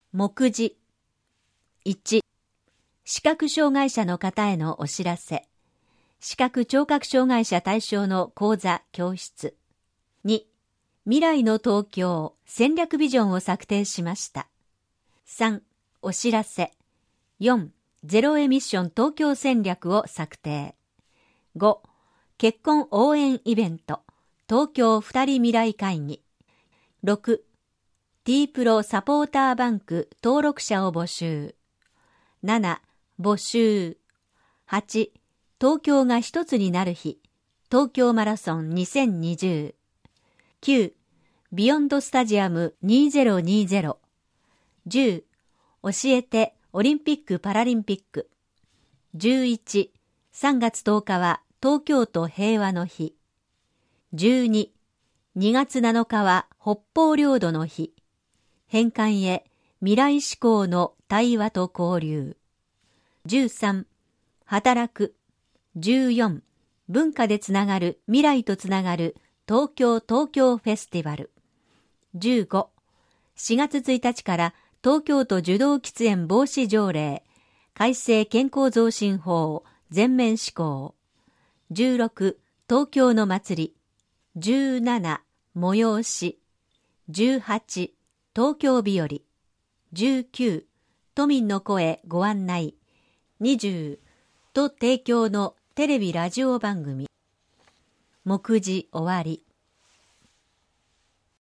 目次。1、視覚障害者の方へのお知らせ。視覚聴覚障害者対象の講座・教室。2、未来の東京戦略ビジョンを策定しました。3、お知らせ。4、ゼロエミッション東京戦略を策定。5、結婚応援イベント東京二人未来会議。6、T プロサポーターバンク登録者を募集。7、募集。8、東京が一つになる日東京マラソン2020。9、ビヨンドスタジアム2020。10、教えてオリンピック・パラリンピック。11、3月10日は東京都平和の日。12、2月7日は北方領土の日。返還へ未来志向の対話と交流。13、働く。14、文化でつながる未来とつながる東京フェスティバル。15、4月1日から東京都受動喫煙防止条例改正健康増進法全面施行。16、東京の祭り。17、催し。18、東京日和。19、都民の声ご案内。20、都提供のテレビラジオ番組。目次終わり。